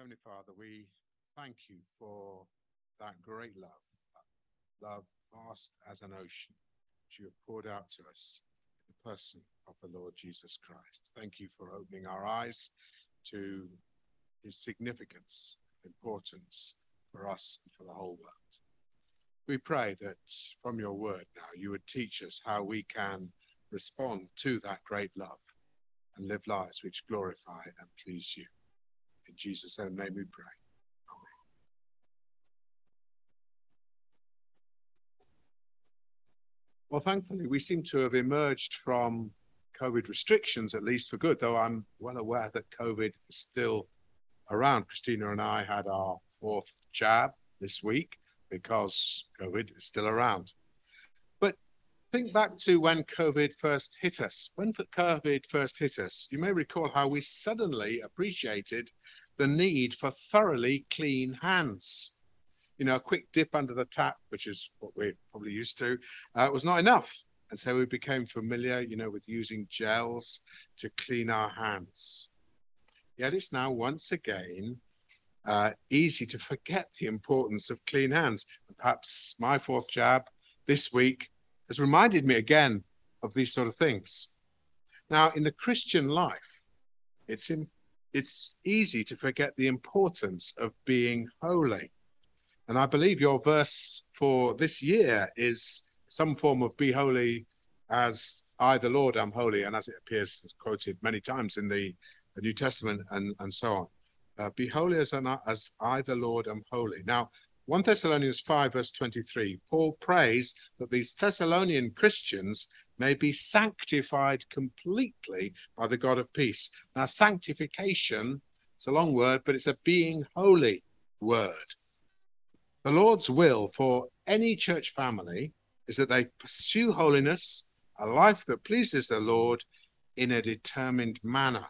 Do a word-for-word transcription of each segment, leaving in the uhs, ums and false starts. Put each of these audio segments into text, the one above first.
Heavenly Father, we thank you for that great love, that love vast as an ocean, which you have poured out to us in the person of the Lord Jesus Christ. Thank you for opening our eyes to his significance, importance for us and for the whole world. We pray that from your word now, you would teach us how we can respond to that great love and live lives which glorify and please you. In Jesus' own name we pray. Amen. Well, thankfully, we seem to have emerged from COVID restrictions, at least for good, though I'm well aware that COVID is still around. Christina and I had our fourth jab this week because COVID is still around. But think back to when COVID first hit us. When COVID first hit us, you may recall how we suddenly appreciated the need for thoroughly clean hands. You know, a quick dip under the tap, which is what we're probably used to, uh, was not enough. And so we became familiar, you know, with using gels to clean our hands. Yet it's now once again uh, easy to forget the importance of clean hands. And perhaps my fourth jab this week has reminded me again of these sort of things. Now, in the Christian life, it's in It's easy to forget the importance of being holy. And I believe your verse for this year is some form of be holy as I, the Lord, am holy, and as it appears quoted many times in the, the New Testament and, and so on. Uh, be holy as, an, as I, the Lord, am holy. Now, First Thessalonians five, verse twenty-three, Paul prays that these Thessalonian Christians may be sanctified completely by the God of peace. Now, sanctification, it's a long word, but it's a being holy word. The Lord's will for any church family is that they pursue holiness, a life that pleases the Lord in a determined manner.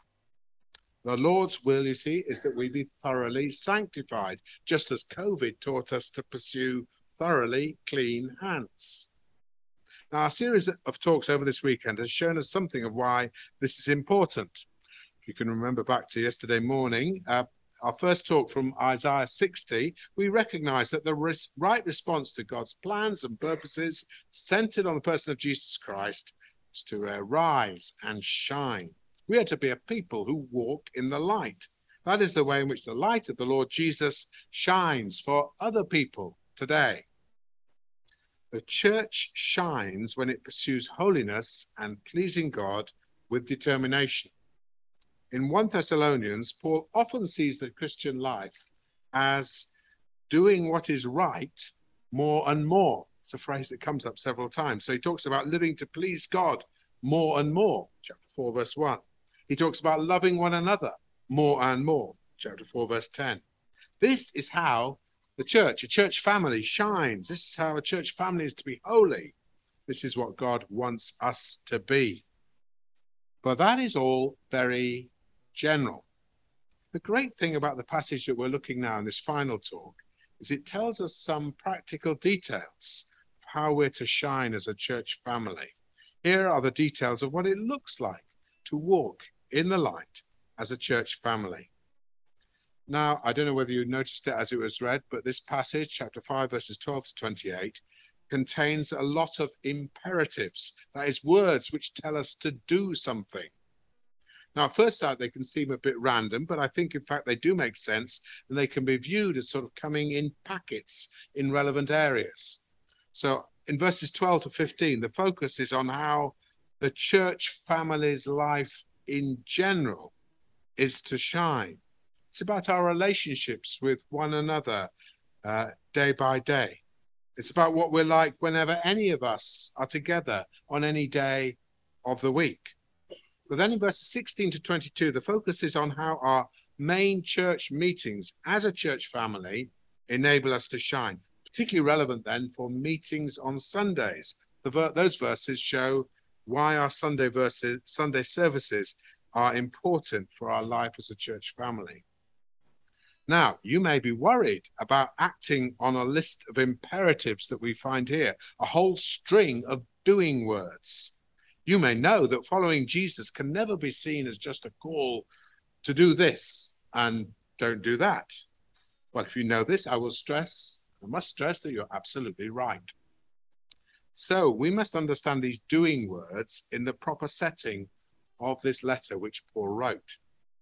The Lord's will, you see, is that we be thoroughly sanctified, just as COVID taught us to pursue thoroughly clean hands. Now, our series of talks over this weekend has shown us something of why this is important. If you can remember back to yesterday morning, uh, our first talk from Isaiah sixty, we recognize that the res- right response to God's plans and purposes centered on the person of Jesus Christ is to arise and shine. We are to be a people who walk in the light. That is the way in which the light of the Lord Jesus shines for other people today. The church shines when it pursues holiness and pleasing God with determination. In First Thessalonians, Paul often sees the Christian life as doing what is right more and more. It's a phrase that comes up several times. So he talks about living to please God more and more, chapter four, verse one. He talks about loving one another more and more, chapter four, verse ten. This is how the church, a church family, shines. This is how a church family is to be holy. This is what God wants us to be. But that is all very general. The great thing about the passage that we're looking now in this final talk is it tells us some practical details of how we're to shine as a church family. Here are the details of what it looks like to walk in the light as a church family. Now, I don't know whether you noticed it as it was read, but this passage, chapter five, verses twelve to twenty-eight, contains a lot of imperatives. That is, words which tell us to do something. Now, at first sight, they can seem a bit random, but I think, in fact, they do make sense, and they can be viewed as sort of coming in packets in relevant areas. So in verses twelve to fifteen, the focus is on how the church family's life in general is to shine. It's about our relationships with one another uh, day by day. It's about what we're like whenever any of us are together on any day of the week. But then in verses sixteen to twenty-two, the focus is on how our main church meetings as a church family enable us to shine. Particularly relevant then for meetings on Sundays. The ver- those verses show why our Sunday verses, Sunday services are important for our life as a church family. Now, you may be worried about acting on a list of imperatives that we find here, a whole string of doing words. You may know that following Jesus can never be seen as just a call to do this and don't do that. Well, if you know this, I will stress, I must stress that you're absolutely right. So we must understand these doing words in the proper setting of this letter which Paul wrote.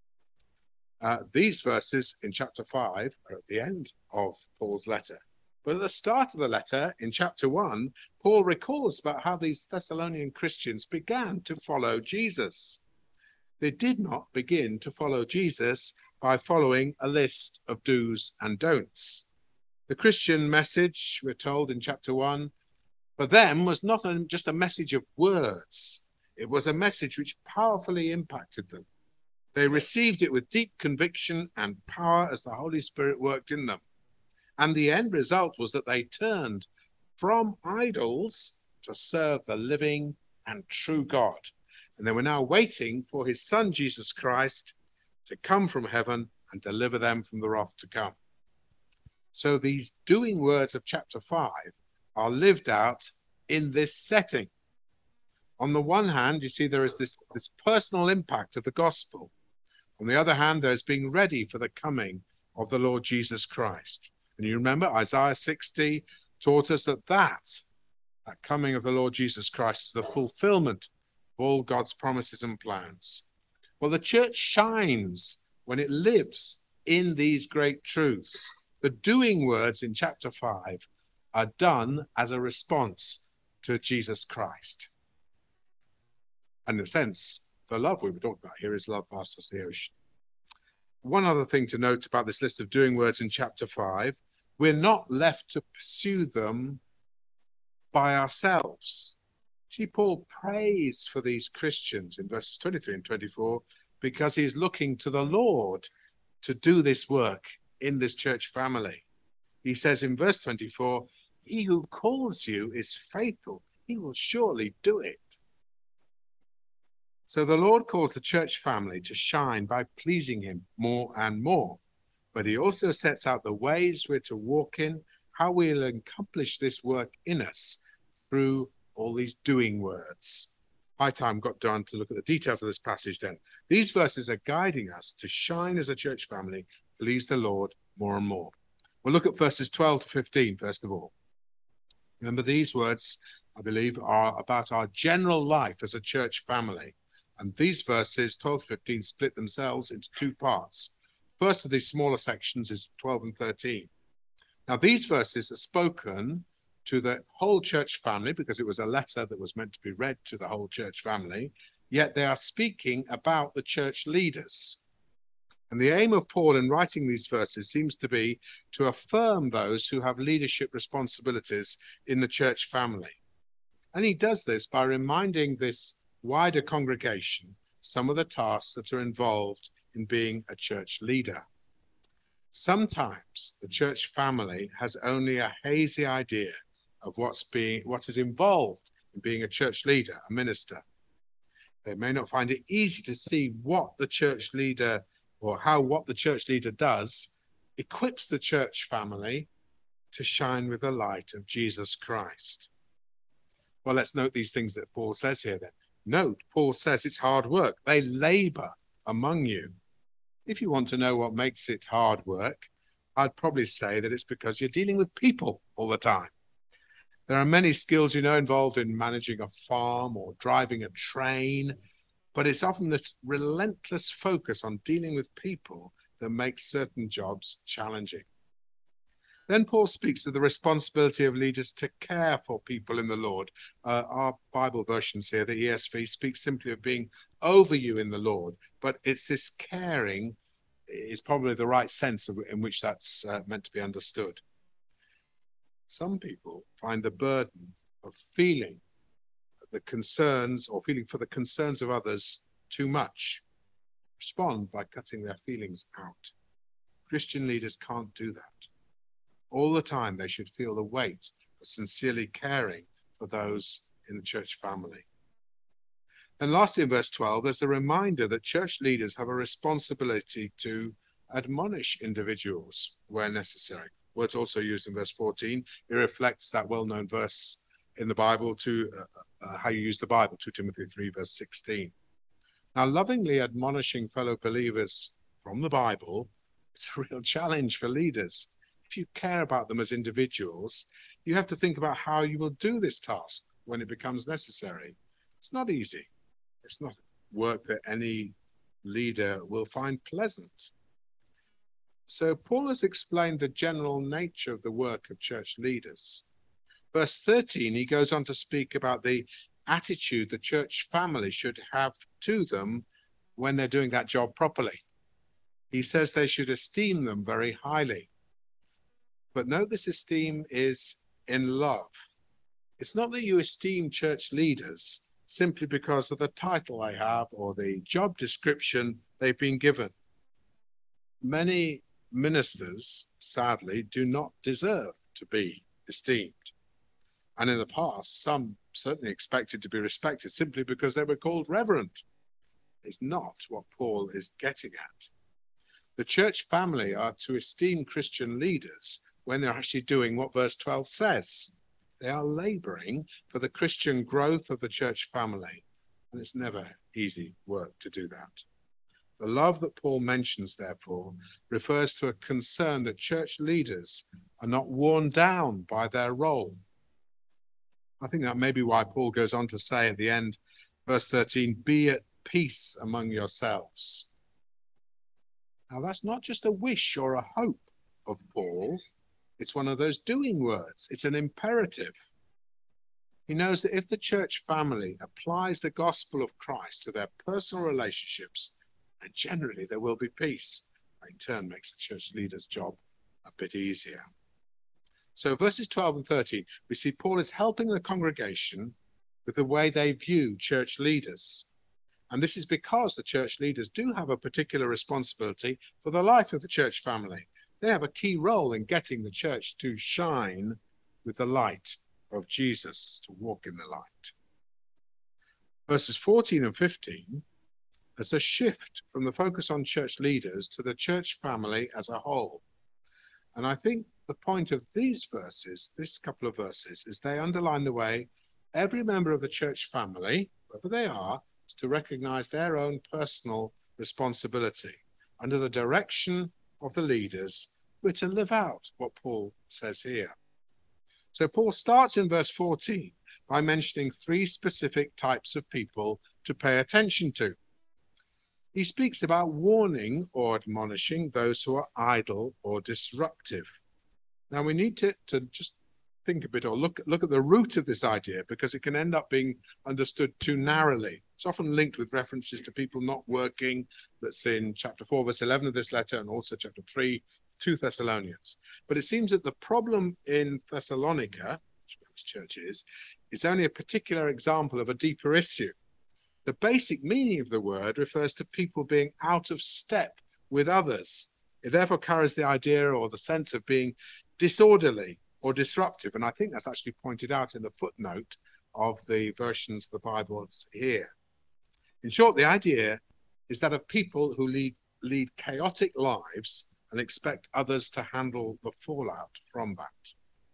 Uh, these verses in chapter five are at the end of Paul's letter. But at the start of the letter, in chapter one, Paul recalls about how these Thessalonian Christians began to follow Jesus. They did not begin to follow Jesus by following a list of do's and don'ts. The Christian message, we're told in chapter one, for them was not just a message of words. It was a message which powerfully impacted them. They received it with deep conviction and power as the Holy Spirit worked in them. And the end result was that they turned from idols to serve the living and true God. And they were now waiting for his son, Jesus Christ, to come from heaven and deliver them from the wrath to come. So these doing words of chapter five are lived out in this setting. On the one hand, you see there is this, this personal impact of the gospel. On the other hand, there's being ready for the coming of the Lord Jesus Christ. And you remember Isaiah sixty taught us that that, that coming of the Lord Jesus Christ is the fulfillment of all God's promises and plans. Well, the church shines when it lives in these great truths. The doing words in chapter five are done as a response to Jesus Christ. And in a sense, the love we were talking about here is love vast as the ocean. One other thing to note about this list of doing words in chapter five, we're not left to pursue them by ourselves. See, Paul prays for these Christians in verses twenty-three and twenty-four because he's looking to the Lord to do this work in this church family. He says in verse twenty-four, he who calls you is faithful. He will surely do it. So the Lord calls the church family to shine by pleasing him more and more. But he also sets out the ways we're to walk in, how we'll accomplish this work in us through all these doing words. High time got done to look at the details of this passage then. These verses are guiding us to shine as a church family, please the Lord more and more. We'll look at verses twelve to fifteen, first of all. Remember, these words, I believe, are about our general life as a church family. And these verses, twelve to fifteen, split themselves into two parts. First of these smaller sections is twelve and thirteen. Now, these verses are spoken to the whole church family because it was a letter that was meant to be read to the whole church family, yet they are speaking about the church leaders. And the aim of Paul in writing these verses seems to be to affirm those who have leadership responsibilities in the church family. And he does this by reminding this wider congregation some of the tasks that are involved in being a church leader. Sometimes the church family has only a hazy idea of what's being, what is involved in being a church leader, a minister. They may not find it easy to see what the church leader or how what the church leader does equips the church family to shine with the light of Jesus Christ. Well, let's note these things that Paul says here then. Note, Paul says it's hard work. They labor among you. If you want to know what makes it hard work, I'd probably say that it's because you're dealing with people all the time. There are many skills, you know, involved in managing a farm or driving a train, but it's often this relentless focus on dealing with people that makes certain jobs challenging. Then Paul speaks of the responsibility of leaders to care for people in the Lord. Uh, our Bible versions here, the E S V, speaks simply of being over you in the Lord, but it's this caring is probably the right sense of, in which that's uh, meant to be understood. Some people find the burden of feeling the concerns or feeling for the concerns of others too much. Respond by cutting their feelings out. Christian leaders can't do that. All the time they should feel the weight of sincerely caring for those in the church family. And lastly, in verse twelve, there's a reminder that church leaders have a responsibility to admonish individuals where necessary. Words also used in verse fourteen. It reflects that well-known verse in the Bible to uh, uh, how you use the Bible, Second Timothy three, verse sixteen. Now, lovingly admonishing fellow believers from the Bible It's a real challenge for leaders. If you care about them as individuals, you have to think about how you will do this task when it becomes necessary. It's not easy. It's not work that any leader will find pleasant. So Paul has explained the general nature of the work of church leaders. Verse thirteen, he goes on to speak about the attitude the church family should have to them when they're doing that job properly. He says they should esteem them very highly. But note this esteem is in love. It's not that you esteem church leaders simply because of the title they have or the job description they've been given. Many ministers, sadly, do not deserve to be esteemed. And in the past, some certainly expected to be respected simply because they were called reverend. It's not what Paul is getting at. The church family are to esteem Christian leaders when they're actually doing what verse twelve says. They are laboring for the Christian growth of the church family, and it's never easy work to do that. The love that Paul mentions, therefore, refers to a concern that church leaders are not worn down by their role. I think that may be why Paul goes on to say at the end, verse thirteen, be at peace among yourselves. Now, that's not just a wish or a hope of Paul. It's one of those doing words. It's an imperative. He knows that if the church family applies the gospel of Christ to their personal relationships, and generally there will be peace, that in turn makes the church leader's job a bit easier. So verses twelve and thirteen, we see Paul is helping the congregation with the way they view church leaders. And this is because the church leaders do have a particular responsibility for the life of the church family. They have a key role in getting the church to shine with the light of Jesus, to walk in the light. Verses fourteen and fifteen, there's a shift from the focus on church leaders to the church family as a whole. And I think the point of these verses, this couple of verses, is they underline the way every member of the church family, wherever they are, is to recognize their own personal responsibility. Under the direction of the leaders, we're to live out what Paul says here. So Paul starts in verse fourteen by mentioning three specific types of people to pay attention to. He speaks about warning or admonishing those who are idle or disruptive. Now we need to, to just think a bit or look, look at the root of this idea, because it can end up being understood too narrowly. It's often linked with references to people not working. That's in chapter four, verse eleven of this letter, and also chapter three, two Thessalonians. But it seems that the problem in Thessalonica, which this church is, is only a particular example of a deeper issue. The basic meaning of the word refers to people being out of step with others. It therefore carries the idea or the sense of being disorderly or disruptive. And I think that's actually pointed out in the footnote of the versions of the Bible here. In short, the idea is that of people who lead, lead chaotic lives and expect others to handle the fallout from that.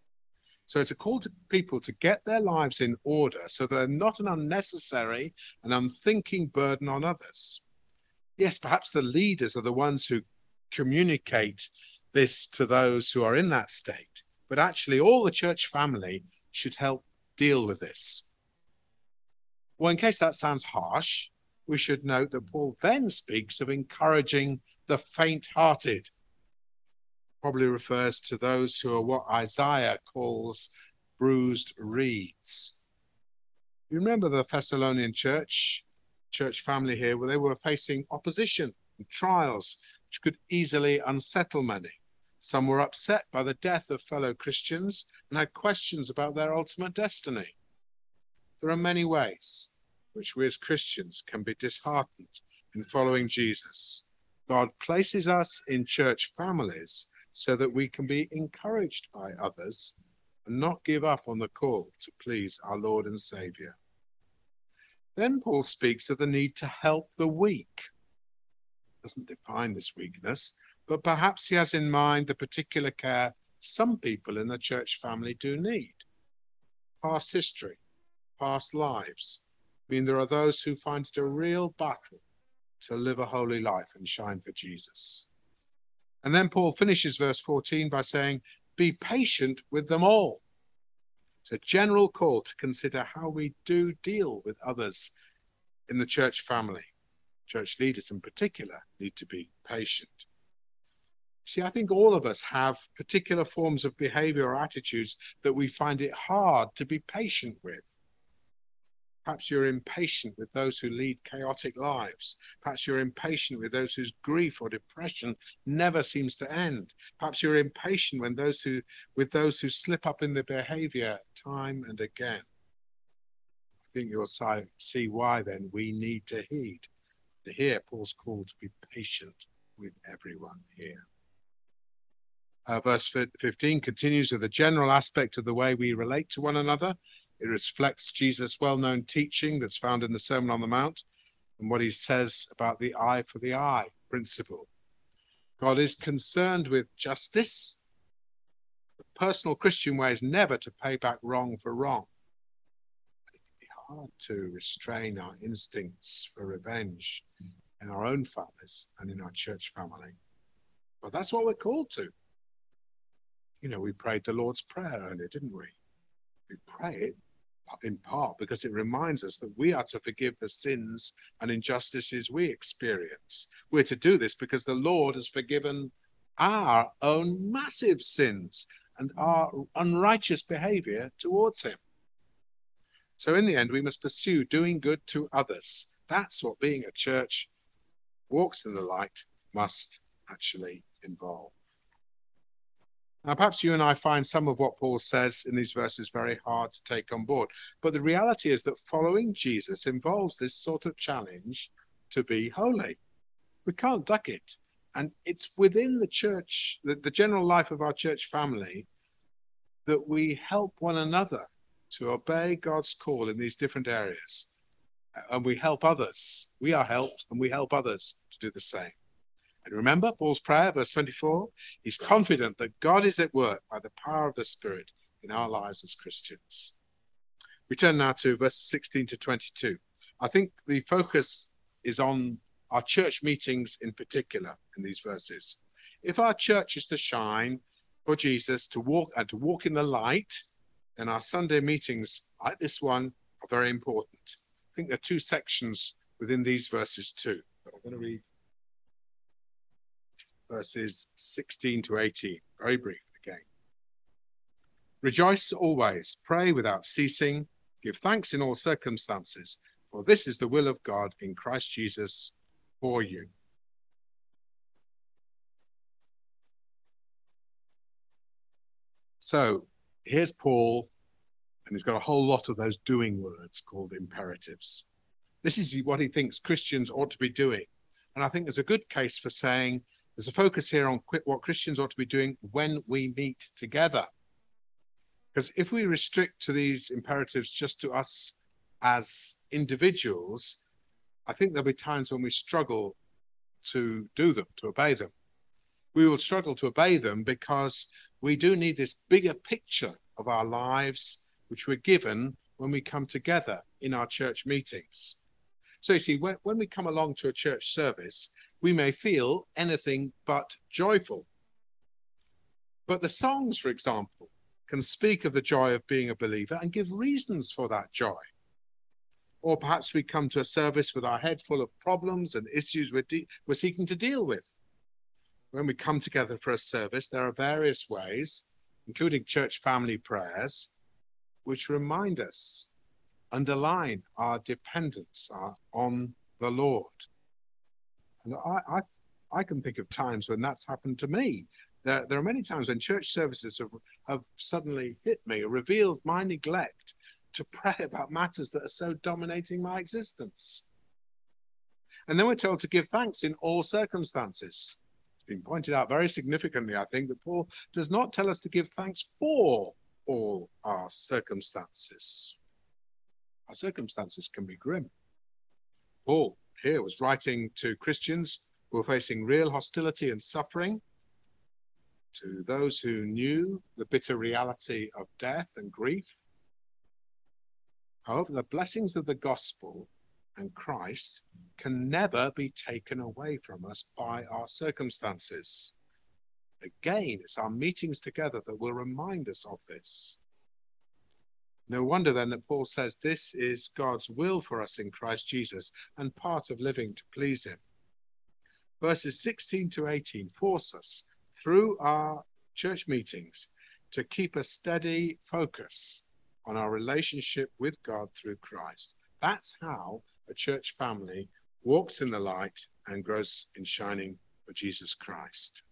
So it's a call to people to get their lives in order so they're not an unnecessary and unthinking burden on others. Yes, perhaps the leaders are the ones who communicate this to those who are in that state, but actually all the church family should help deal with this. Well, in case that sounds harsh, we should note that Paul then speaks of encouraging the faint-hearted. Probably refers to those who are what Isaiah calls bruised reeds. You remember the Thessalonian church, church family here, where they were facing opposition and trials which could easily unsettle many. Some were upset by the death of fellow Christians and had questions about their ultimate destiny. There are many ways in which we as Christians can be disheartened in following Jesus. God places us in church families so that we can be encouraged by others and not give up on the call to please our Lord and Savior. Then Paul speaks of the need to help the weak. He doesn't define this weakness, but perhaps he has in mind the particular care some people in the church family do need. Past history, past lives mean there are those who find it a real battle to live a holy life and shine for Jesus. And then Paul finishes verse fourteen by saying, be patient with them all. It's a general call to consider how we do deal with others in the church family. Church leaders in particular need to be patient. See, I think all of us have particular forms of behavior or attitudes that we find it hard to be patient with. Perhaps you're impatient with those who lead chaotic lives. Perhaps you're impatient with those whose grief or depression never seems to end. Perhaps you're impatient when those who, with those who slip up in their behavior time and again. I think you'll see why then we need to heed, to hear Paul's call to be patient with everyone here. Uh, verse fifteen continues with a general aspect of the way we relate to one another. It reflects Jesus' well-known teaching that's found in the Sermon on the Mount and what he says about the eye for the eye principle. God is concerned with justice. The personal Christian way is never to pay back wrong for wrong. It can be hard to restrain our instincts for revenge in our own families and in our church family. But that's what we're called to. You know, we prayed the Lord's Prayer earlier, didn't we? We pray it in part because it reminds us that we are to forgive the sins and injustices we experience. We're to do this because the Lord has forgiven our own massive sins and our unrighteous behavior towards him. So in the end, we must pursue doing good to others. That's what being a church walks in the light must actually involve. Now, perhaps you and I find some of what Paul says in these verses very hard to take on board. But the reality is that following Jesus involves this sort of challenge to be holy. We can't duck it. And it's within the church, the, the general life of our church family, that we help one another to obey God's call in these different areas. And we help others. We are helped and we help others to do the same. And remember Paul's prayer, verse twenty-four, he's confident that God is at work by the power of the Spirit in our lives as Christians. We turn now to verses sixteen to twenty-two. I think the focus is on our church meetings in particular in these verses. If our church is to shine for Jesus, to walk and to walk in the light, then our Sunday meetings like this one are very important. I think there are two sections within these verses too. But I'm going to read verses sixteen to eighteen, very brief again. Rejoice always, pray without ceasing, give thanks in all circumstances, for this is the will of God in Christ Jesus for you. So here's Paul, and he's got a whole lot of those doing words called imperatives. This is what he thinks Christians ought to be doing. And I think there's a good case for saying there's a focus here on what Christians ought to be doing when we meet together. Because if we restrict to these imperatives just to us as individuals, I think there'll be times when we struggle to do them, to obey them. We will struggle to obey them because we do need this bigger picture of our lives, which we're given when we come together in our church meetings. So you see, when, when we come along to a church service, we may feel anything but joyful. But the songs, for example, can speak of the joy of being a believer and give reasons for that joy. Or perhaps we come to a service with our head full of problems and issues we're, de- we're seeking to deal with. When we come together for a service, there are various ways, including church family prayers, which remind us, underline our dependence on the Lord. And I, I, I can think of times when that's happened to me. There, there are many times when church services have, have suddenly hit me or revealed my neglect to pray about matters that are so dominating my existence. And then we're told to give thanks in all circumstances. It's been pointed out very significantly, I think, that Paul does not tell us to give thanks for all our circumstances. Our circumstances can be grim. Paul here was writing to Christians who were facing real hostility and suffering, to those who knew the bitter reality of death and grief. However, the blessings of the gospel and Christ can never be taken away from us by our circumstances. Again, it's our meetings together that will remind us of this. No wonder then that Paul says this is God's will for us in Christ Jesus and part of living to please him. Verses sixteen to eighteen force us through our church meetings to keep a steady focus on our relationship with God through Christ. That's how a church family walks in the light and grows in shining for Jesus Christ.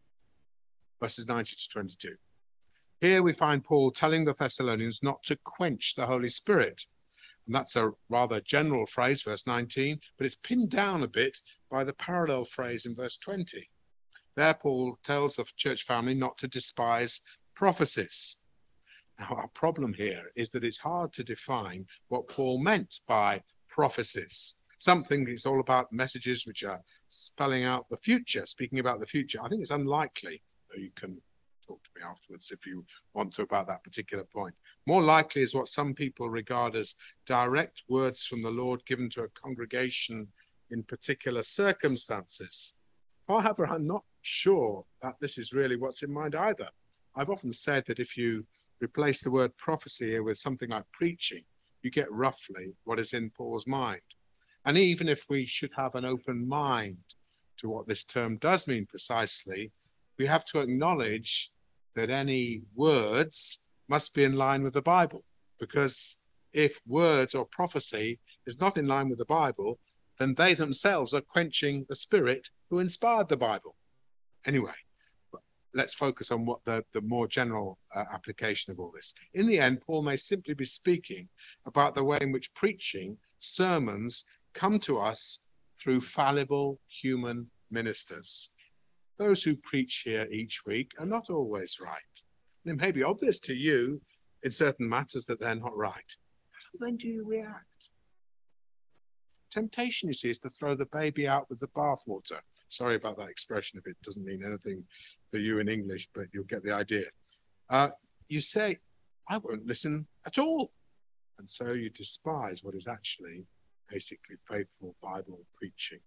Verses nineteen to twenty-two. Here we find Paul telling the Thessalonians not to quench the Holy Spirit. And that's a rather general phrase, verse nineteen, but it's pinned down a bit by the parallel phrase in verse twenty. There, Paul tells the church family not to despise prophecies. Now, our problem here is that it's hard to define what Paul meant by prophecies. Something is all about messages which are spelling out the future, speaking about the future. I think it's unlikely, though you can talk to me afterwards if you want to about that particular point. More likely is what some people regard as direct words from the Lord given to a congregation in particular circumstances. However, I'm not sure that this is really what's in mind either. I've often said that if you replace the word prophecy here with something like preaching, you get roughly what is in Paul's mind. And even if we should have an open mind to what this term does mean precisely, we have to acknowledge that any words must be in line with the Bible, because if words or prophecy is not in line with the Bible, then they themselves are quenching the Spirit who inspired the Bible. Anyway, let's focus on what the, the more general uh, application of all this. In the end, Paul may simply be speaking about the way in which preaching, sermons, come to us through fallible human ministers. Those who preach here each week are not always right. And it may be obvious to you in certain matters that they're not right. How then do you react? Temptation, you see, is to throw the baby out with the bathwater. Sorry about that expression if it doesn't mean anything for you in English, but you'll get the idea. Uh, you say, I won't listen at all. And so you despise what is actually basically faithful Bible preaching.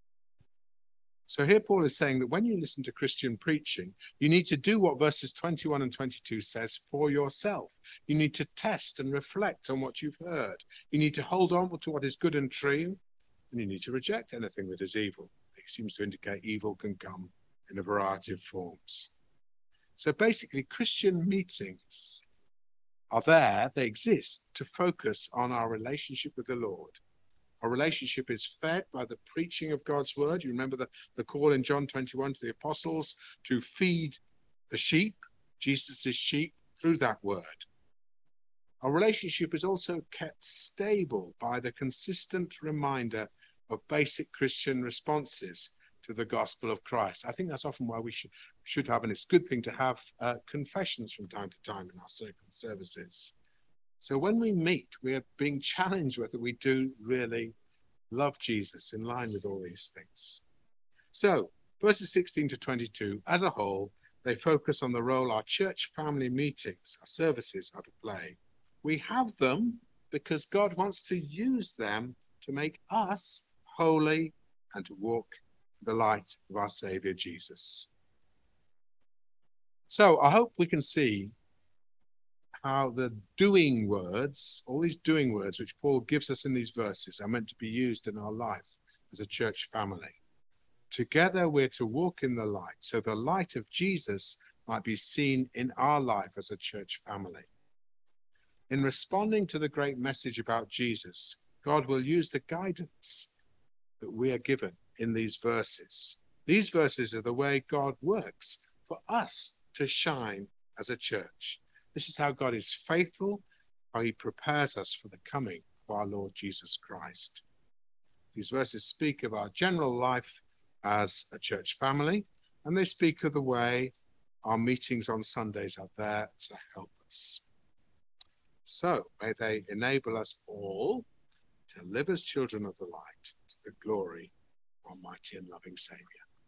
So here Paul is saying that when you listen to Christian preaching, you need to do what verses twenty-one and twenty-two says for yourself. You need to test and reflect on what you've heard. You need to hold on to what is good and true, and you need to reject anything that is evil. It seems to indicate evil can come in a variety of forms. So basically, Christian meetings are there, they exist to focus on our relationship with the Lord. Our relationship is fed by the preaching of God's word. You remember the, the call in John twenty-one to the apostles to feed the sheep, Jesus' sheep, through that word. Our relationship is also kept stable by the consistent reminder of basic Christian responses to the gospel of Christ. I think that's often why we should, should have, and it's a good thing to have uh, confessions from time to time in our services. So when we meet, we are being challenged whether we do really love Jesus in line with all these things. So verses sixteen to twenty-two, as a whole, they focus on the role our church family meetings, our services are to play. We have them because God wants to use them to make us holy and to walk in the light of our Savior Jesus. So I hope we can see how the doing words, all these doing words which Paul gives us in these verses, are meant to be used in our life as a church family. Together we're to walk in the light, so the light of Jesus might be seen in our life as a church family. In responding to the great message about Jesus, God will use the guidance that we are given in these verses. These verses are the way God works for us to shine as a church. This is how God is faithful, how he prepares us for the coming of our Lord Jesus Christ. These verses speak of our general life as a church family, and they speak of the way our meetings on Sundays are there to help us. So may they enable us all to live as children of the light to the glory of our mighty and loving Saviour.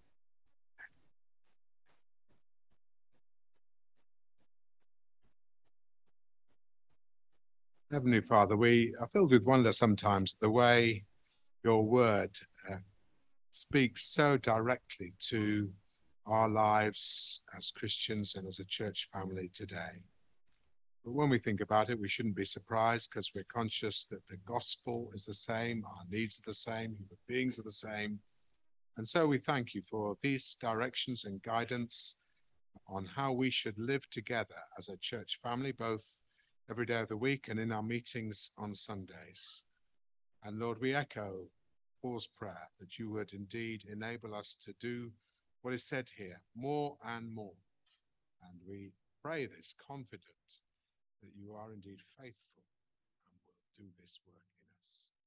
Heavenly Father, we are filled with wonder sometimes the way your word uh, speaks so directly to our lives as Christians and as a church family today. But when we think about it, we shouldn't be surprised because we're conscious that the gospel is the same, our needs are the same, human beings are the same. And so we thank you for these directions and guidance on how we should live together as a church family, both every day of the week and in our meetings on Sundays. And Lord, we echo Paul's prayer that you would indeed enable us to do what is said here, more and more. And we pray this confident that you are indeed faithful and will do this work in us.